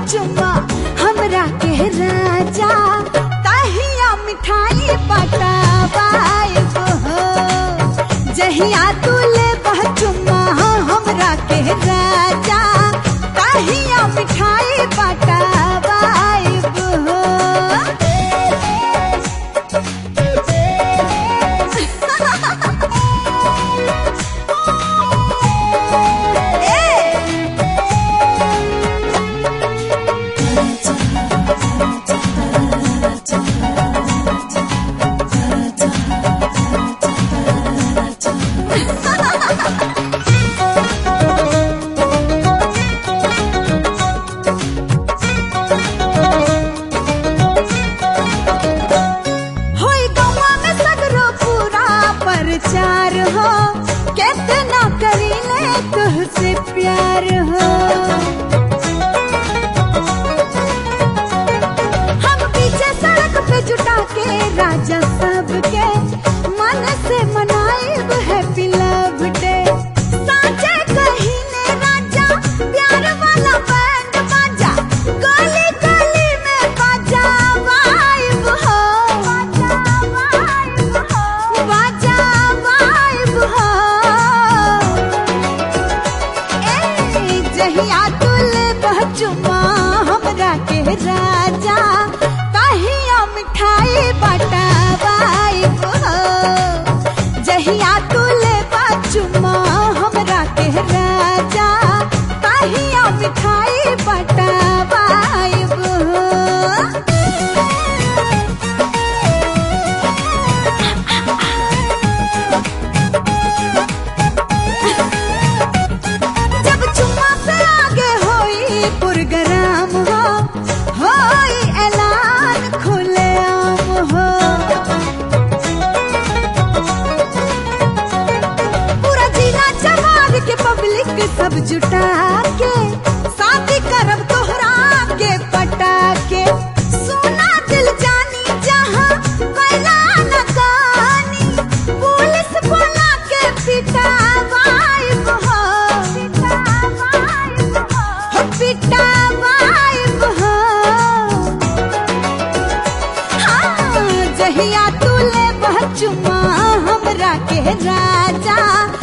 चुमा हमरा के राजा तहिया मिठाई पटावाइब हो। जहिया तू लेबह चुमा हमरा के राजा तहिया मिठाई पटावाइब हो। चार हो कितना करीले तुझसे प्यार हो। हम पीछे सड़क पे जुटा के राजा सबके मन से मनाइब हैप्पी लव डे। साचे कहीने राजा प्यार वाला बैंड बाजा गली गली में बाजा वाइब हो। बाजा जहिया तू लेबह चुमा हमरा के राजा तहिया मिठाई बटावाइब हो। जहिया तू लेबह चुमा हमरा के राजा तहिया मिठाई बटावाइब हो। सब जुटा के शादी करब तोहरा के पटा के। सोना दिल जानी जहाँ कैला न कहानी पुलिस बोला के पिटावाइब हो। पिटावाइब हो। हाँ जहिया तू लेबह चुमा हमरा के राजा